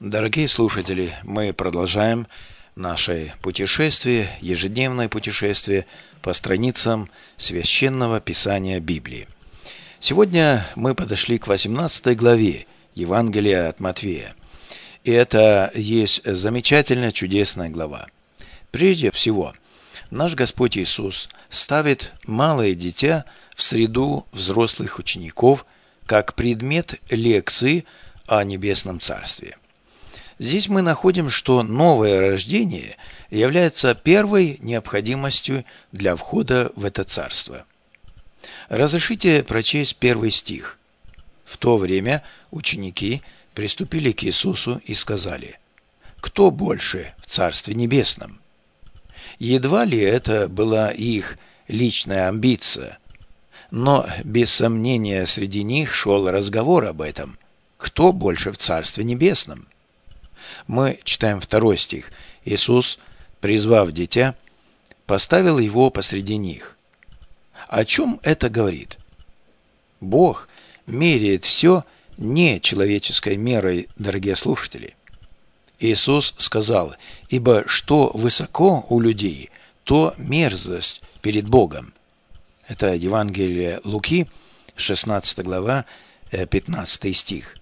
Дорогие слушатели, мы продолжаем наше путешествие, ежедневное путешествие по страницам Священного Писания Библии. Сегодня мы подошли к 18 главе Евангелия от Матфея. И это есть замечательная, чудесная глава. Прежде всего, наш Господь Иисус ставит малое дитя в среду взрослых учеников как предмет лекции о Небесном Царстве. Здесь мы находим, что новое рождение является первой необходимостью для входа в это царство. Разрешите прочесть первый стих. В то время ученики приступили к Иисусу и сказали: «Кто больше в Царстве Небесном?» Едва ли это была их личная амбиция, но без сомнения среди них шел разговор об этом. Кто больше в Царстве Небесном? Мы читаем 2 стих. Иисус, призвав дитя, поставил его посреди них. О чем это говорит? Бог меряет все не человеческой мерой, дорогие слушатели. Иисус сказал: «Ибо что высоко у людей, то мерзость перед Богом». Это Евангелие Луки, 16 глава, 15 стих.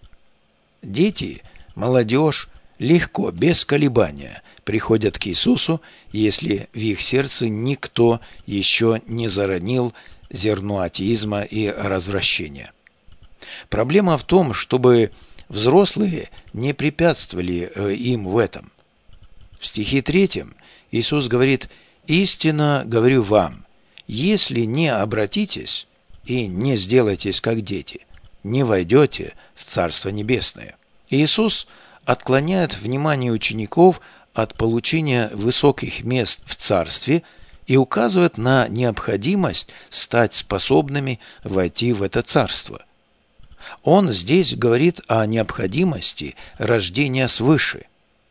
Дети, молодежь легко, без колебания приходят к Иисусу, если в их сердце никто еще не заронил зерно атеизма и развращения. Проблема в том, чтобы взрослые не препятствовали им в этом. В стихе 3 Иисус говорит: «Истинно говорю вам, если не обратитесь и не сделаетесь как дети, не войдете в Царство Небесное». Иисус отклоняет внимание учеников от получения высоких мест в Царстве и указывает на необходимость стать способными войти в это Царство. Он здесь говорит о необходимости рождения свыше.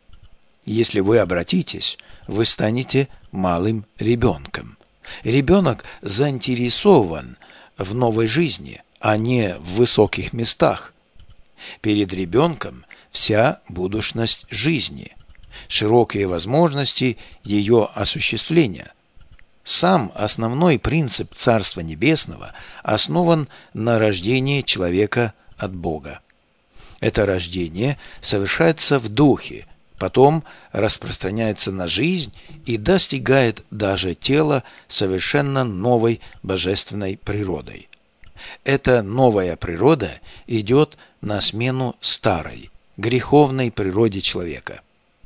Если вы обратитесь, вы станете малым ребенком. Ребенок заинтересован в новой жизни, а не в высоких местах. Перед ребенком вся будущность жизни, широкие возможности ее осуществления. Сам основной принцип Царства Небесного основан на рождении человека от Бога. Это рождение совершается в духе, потом распространяется на жизнь и достигает даже тела совершенно новой божественной природой. Эта новая природа идет на смену старой, греховной природе человека.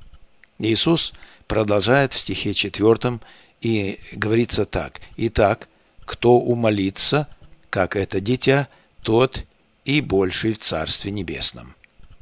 Иисус продолжает в стихе 4 и говорится так: «Итак, кто умолится, как это дитя, тот и больший в Царстве Небесном».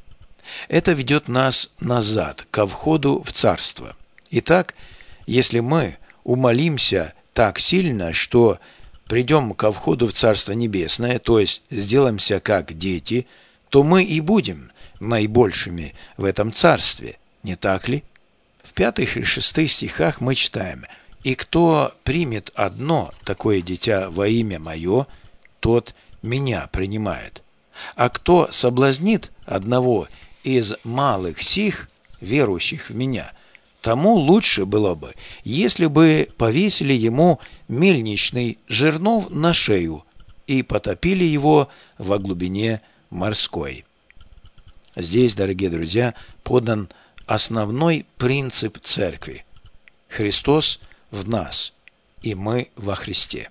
Это ведет нас назад, ко входу в Царство. Итак, если мы умолимся так сильно, что придем ко входу в Царство Небесное, то есть сделаемся как дети, то мы и будем наибольшими в этом Царстве, не так ли? В 5 и 6 стихах мы читаем: «И кто примет одно такое дитя во имя Мое, тот Меня принимает. А кто соблазнит одного из малых сих, верующих в Меня, тому лучше было бы, если бы повесили ему мельничный жернов на шею и потопили его во глубине морской». Здесь, дорогие друзья, подан основной принцип Церкви. Христос в нас, и мы во Христе.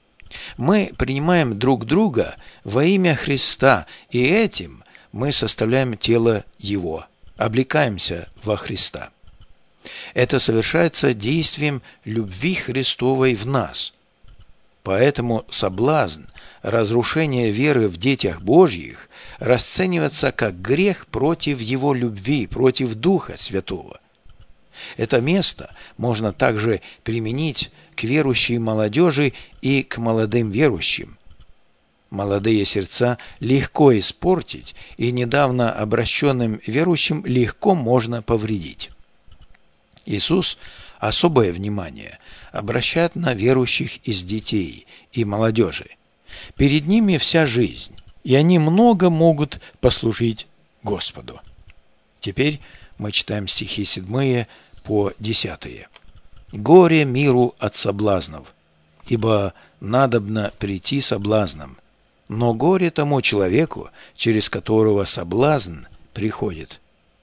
Мы принимаем друг друга во имя Христа, и этим мы составляем тело Его, облекаемся во Христа. Это совершается действием любви Христовой в нас. Поэтому соблазн разрушения веры в детях Божьих расценивается как грех против Его любви, против Духа Святого. Это место можно также применить к верующей молодежи и к молодым верующим. Молодые сердца легко испортить, и недавно обращенным верующим легко можно повредить. Иисус особое внимание обращает на верующих из детей и молодежи. Перед ними вся жизнь, и они много могут послужить Господу. Теперь мы читаем стихи 7 по 10. «Горе миру от соблазнов, ибо надобно прийти соблазном, но горе тому человеку, через которого соблазн приходит.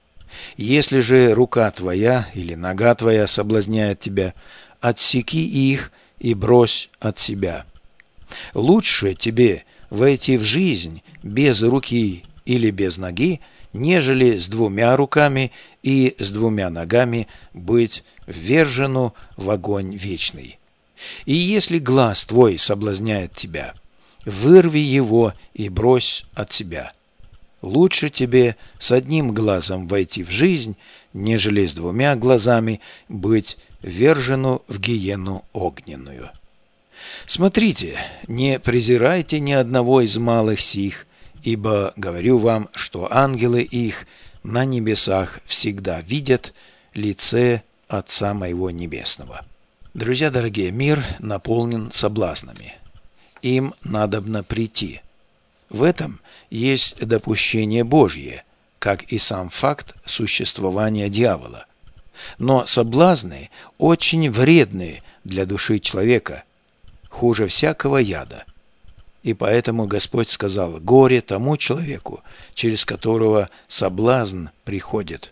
Если же рука твоя или нога твоя соблазняет тебя, отсеки их и брось от себя. Лучше тебе войти в жизнь без руки или без ноги, нежели с 2 руками и с 2 ногами быть ввержену в огонь вечный. И если глаз твой соблазняет тебя, вырви его и брось от себя. Лучше тебе с 1 глазом войти в жизнь, нежели с 2 глазами быть ввержену в гиену огненную. Смотрите, не презирайте ни одного из малых сих, ибо говорю вам, что ангелы их на небесах всегда видят лице Отца моего Небесного». Друзья дорогие, мир наполнен соблазнами. Им надобно прийти. В этом есть допущение Божье, как и сам факт существования дьявола. Но соблазны очень вредны для души человека, хуже всякого яда. И поэтому Господь сказал: «Горе тому человеку, через которого соблазн приходит».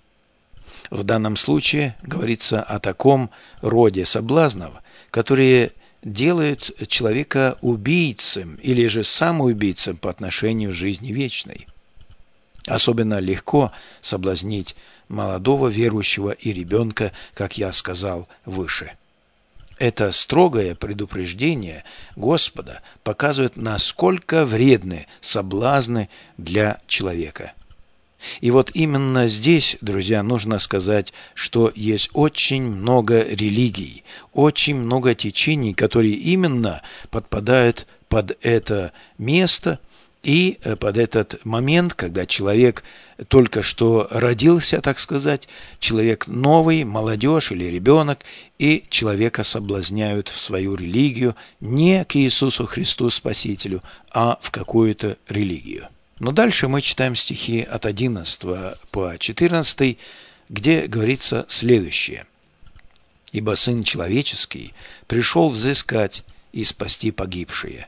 В данном случае говорится о таком роде соблазнов, которые делают человека убийцем или же самоубийцем по отношению к жизни вечной. Особенно легко соблазнить молодого верующего и ребенка, как я сказал выше. Это строгое предупреждение Господа показывает, насколько вредны соблазны для человека. И вот именно здесь, друзья, нужно сказать, что есть очень много религий, очень много течений, которые именно подпадают под это место и под этот момент, когда человек только что родился, так сказать, человек новый, молодежь или ребенок, и человека соблазняют в свою религию не к Иисусу Христу Спасителю, а в какую-то религию. Но дальше мы читаем стихи от 11 по 14, где говорится следующее. «Ибо Сын Человеческий пришел взыскать и спасти погибшие.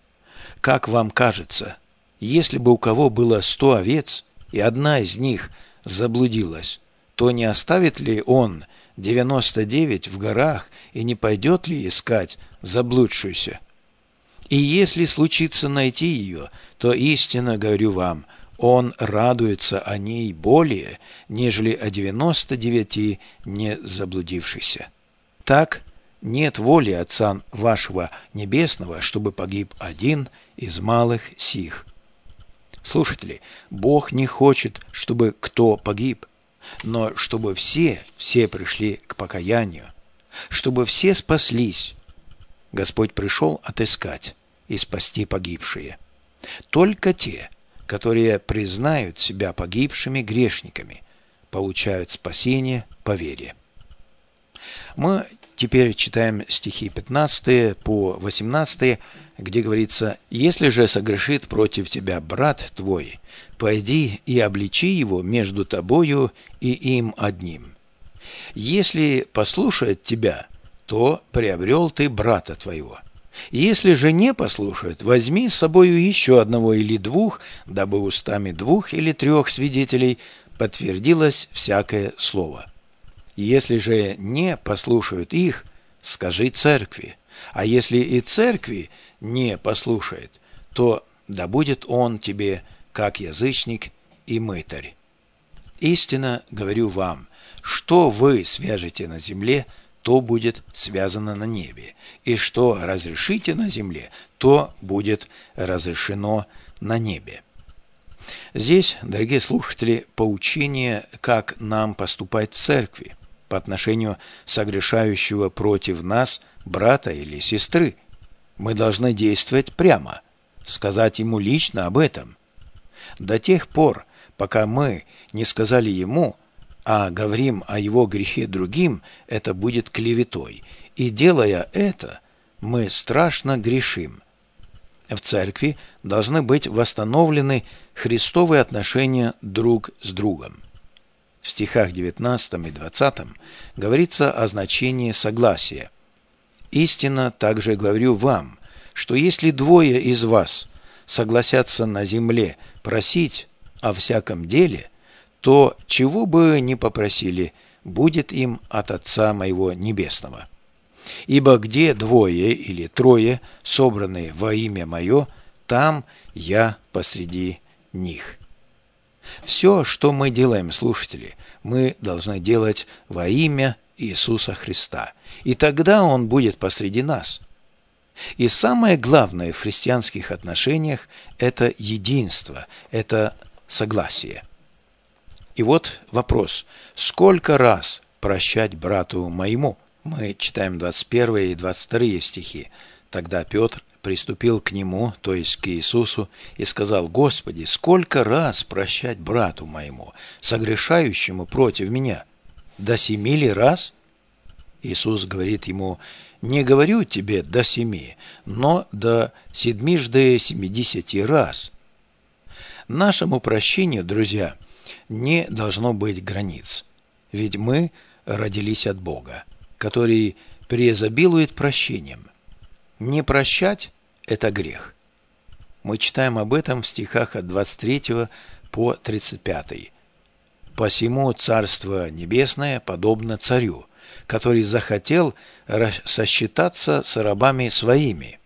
Как вам кажется, если бы у кого было 100 овец, и одна из них заблудилась, то не оставит ли он 99 в горах и не пойдет ли искать заблудшуюся? И если случится найти ее, то истинно говорю вам, он радуется о ней более, нежели о 99 не заблудившихся. Так нет воли Отца вашего Небесного, чтобы погиб один из малых сих». Слушатели, Бог не хочет, чтобы кто погиб, но чтобы все пришли к покаянию, чтобы все спаслись. Господь пришел отыскать и спасти погибшие. Только те, которые признают себя погибшими грешниками, получают спасение по вере. Мы теперь читаем стихи 15 по 18, где говорится: «Если же согрешит против тебя брат твой, пойди и обличи его между тобою и им одним. Если послушает тебя, то приобрел ты брата твоего. Если же не послушает, возьми с собою еще одного или 2, дабы устами 2 или 3 свидетелей подтвердилось всякое слово. Если же не послушают их, скажи церкви, а если и церкви не послушает, то да будет он тебе как язычник и мытарь. Истинно говорю вам, что вы свяжете на земле, то будет связано на небе, и что разрешите на земле, то будет разрешено на небе». Здесь, дорогие слушатели, поучение, как нам поступать в церкви по отношению согрешающего против нас брата или сестры. Мы должны действовать прямо, сказать ему лично об этом. До тех пор, пока мы не сказали ему, а говорим о его грехе другим, это будет клеветой. И делая это, мы страшно грешим. В церкви должны быть восстановлены христовые отношения друг с другом. в стихах 19 и 20 говорится о значении согласия. «Истинно также говорю вам, что если двое из вас согласятся на земле просить о всяком деле, то чего бы ни попросили, будет им от Отца моего Небесного. Ибо где двое или трое, собранные во имя Мое, там я посреди них». Все, что мы делаем, слушатели, мы должны делать во имя Иисуса Христа, и тогда Он будет посреди нас. И самое главное в христианских отношениях – это единство, это согласие. И вот вопрос: сколько раз прощать брату моему? Мы читаем 21 и 22 стихи. «Тогда Петр приступил к нему, то есть к Иисусу, и сказал: Господи, сколько раз прощать брату моему, согрешающему против меня? До 7 ли раз? Иисус говорит ему: не говорю тебе до 7, но до 70 раз. Нашему прощению, друзья, не должно быть границ, ведь мы родились от Бога, который преизобилует прощением. Не прощать – это грех. Мы читаем об этом в стихах от 23 по 35. «Посему Царство Небесное подобно царю, который захотел сосчитаться с рабами своими.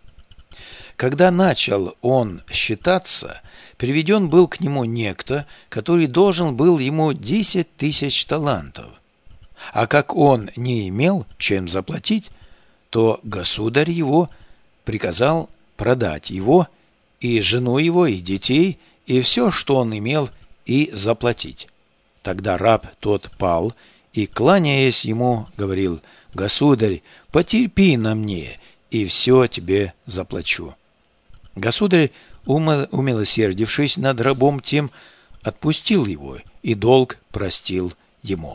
Когда начал он считаться, приведен был к нему некто, который должен был ему 10 тысяч талантов. А как он не имел чем заплатить, то государь его приказал продать его, и жену его, и детей, и все, что он имел, и заплатить. Тогда раб тот пал, и, кланяясь ему, говорил: «Государь, потерпи на мне, и все тебе заплачу». Государь, умилосердившись над рабом тем, отпустил его, и долг простил ему.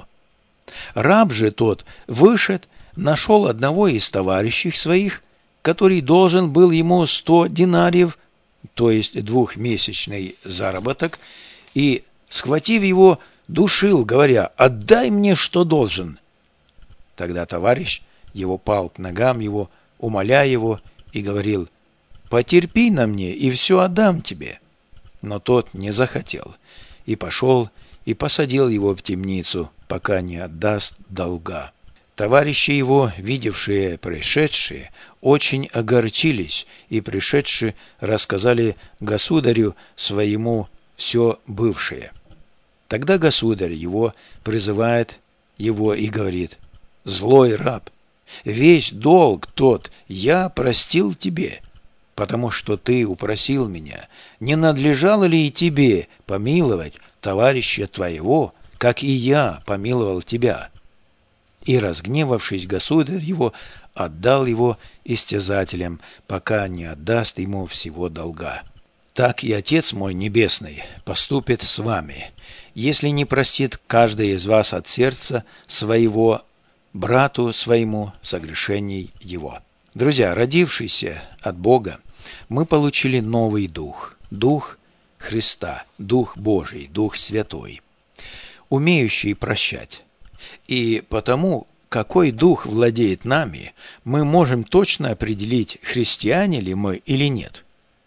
Раб же тот вышед, нашел одного из товарищей своих, который должен был ему 100 динариев, то есть 2-месячный заработок, и, схватив его, душил, говоря: «Отдай мне, что должен». Тогда товарищ его пал к ногам его, умоляя его, и говорил: «Потерпи на мне, и все отдам тебе». Но тот не захотел, и пошел, и посадил его в темницу, пока не отдаст долга. Товарищи его, видевшие происшедшее, очень огорчились, и пришедшие рассказали государю своему все бывшее. Тогда государь его призывает его и говорит: «Злой раб, весь долг тот я простил тебе, потому что ты упросил меня. Не надлежало ли и тебе помиловать товарища твоего, как и я помиловал тебя?» И, разгневавшись, государь его отдал его истязателям, пока не отдаст ему всего долга. Так и Отец мой Небесный поступит с вами, если не простит каждый из вас от сердца своего брату своему согрешений его. Друзья, родившиеся от Бога, мы получили новый дух, дух Христа, дух Божий, дух Святой, умеющий прощать. И потому, какой дух владеет нами, мы можем точно определить, христиане ли мы или нет.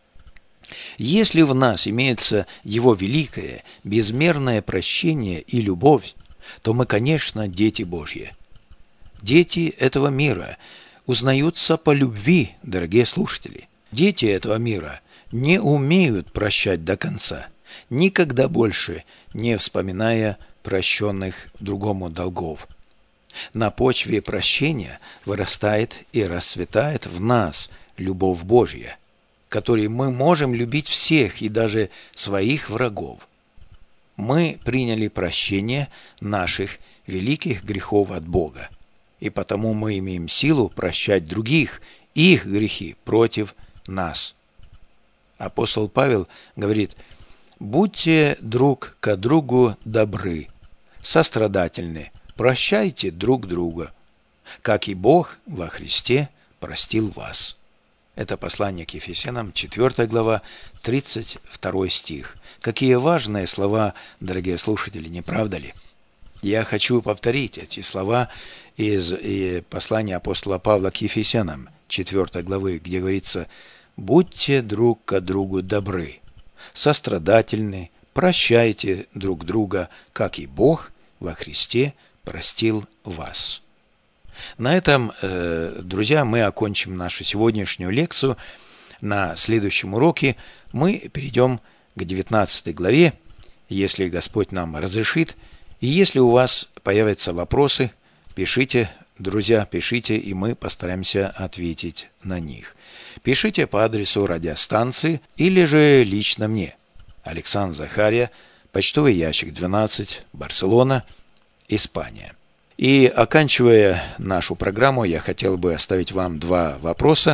Если в нас имеется Его великое, безмерное прощение и любовь, то мы, конечно, дети Божьи. Дети этого мира узнаются по любви, дорогие слушатели. Дети этого мира не умеют прощать до конца, никогда больше не вспоминая прощенных другому долгов. На почве прощения вырастает и расцветает в нас любовь Божья, которой мы можем любить всех и даже своих врагов. Мы приняли прощение наших великих грехов от Бога, и потому мы имеем силу прощать других, их грехи против нас. Апостол Павел говорит: «Будьте друг к другу добры, сострадательны, прощайте друг друга, как и Бог во Христе простил вас». Это послание к Ефесянам, 4 глава, 32 стих. Какие важные слова, дорогие слушатели, не правда ли? Я хочу повторить эти слова из послания апостола Павла к Ефесянам, 4 главы, где говорится: «Будьте друг к другу добры, сострадательны, прощайте друг друга, как и Бог во Христе простил вас». На этом, друзья, мы окончим нашу сегодняшнюю лекцию. На следующем уроке мы перейдем к 19 главе, если Господь нам разрешит. И если у вас появятся вопросы, пишите, друзья, пишите, и мы постараемся ответить на них. Пишите по адресу радиостанции или же лично мне. Александр Захария, почтовый ящик 12, Барселона, Испания. И оканчивая нашу программу, я хотел бы оставить вам два вопроса.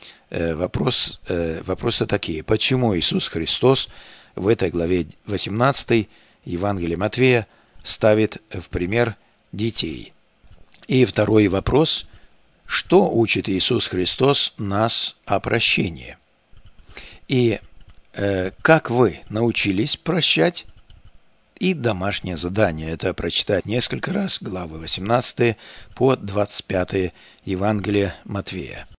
Вопросы такие. Почему Иисус Христос в этой главе 18 Евангелия Матфея ставит в пример детей? И второй вопрос. Что учит Иисус Христос нас о прощении? И как вы научились прощать? И домашнее задание – это прочитать несколько раз главы 18 по 25 Евангелия Матфея.